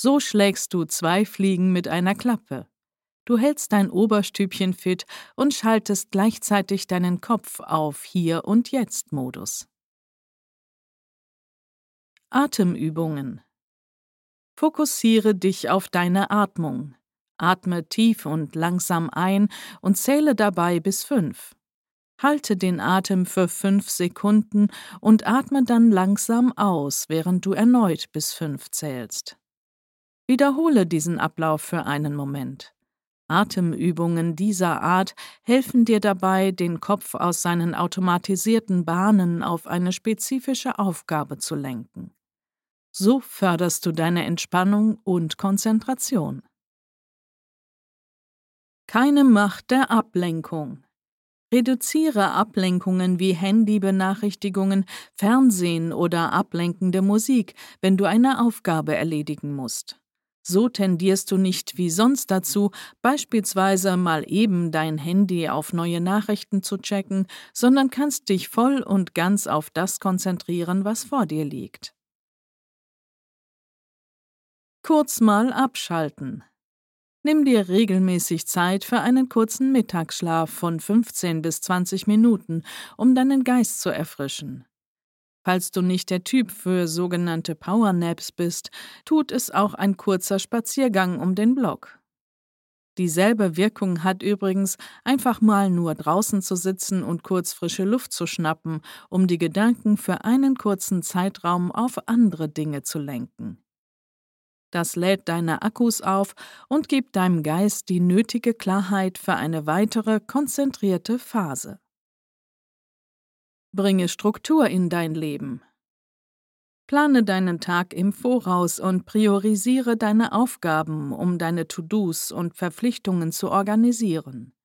So schlägst du 2 Fliegen mit einer Klappe. Du hältst dein Oberstübchen fit und schaltest gleichzeitig deinen Kopf auf Hier- und Jetzt-Modus. Atemübungen. Fokussiere dich auf deine Atmung. Atme tief und langsam ein und zähle dabei bis 5. Halte den Atem für 5 Sekunden und atme dann langsam aus, während du erneut bis 5 zählst. Wiederhole diesen Ablauf für einen Moment. Atemübungen dieser Art helfen dir dabei, den Kopf aus seinen automatisierten Bahnen auf eine spezifische Aufgabe zu lenken. So förderst du deine Entspannung und Konzentration. Keine Macht der Ablenkung. Reduziere Ablenkungen wie Handybenachrichtigungen, Fernsehen oder ablenkende Musik, wenn du eine Aufgabe erledigen musst. So tendierst du nicht wie sonst dazu, beispielsweise mal eben dein Handy auf neue Nachrichten zu checken, sondern kannst dich voll und ganz auf das konzentrieren, was vor dir liegt. Kurz mal abschalten. Nimm dir regelmäßig Zeit für einen kurzen Mittagsschlaf von 15 bis 20 Minuten, um deinen Geist zu erfrischen. Falls du nicht der Typ für sogenannte Powernaps bist, tut es auch ein kurzer Spaziergang um den Block. Dieselbe Wirkung hat übrigens, einfach mal nur draußen zu sitzen und kurz frische Luft zu schnappen, um die Gedanken für einen kurzen Zeitraum auf andere Dinge zu lenken. Das lädt deine Akkus auf und gibt deinem Geist die nötige Klarheit für eine weitere, konzentrierte Phase. Bringe Struktur in dein Leben. Plane deinen Tag im Voraus und priorisiere deine Aufgaben, um deine To-Dos und Verpflichtungen zu organisieren.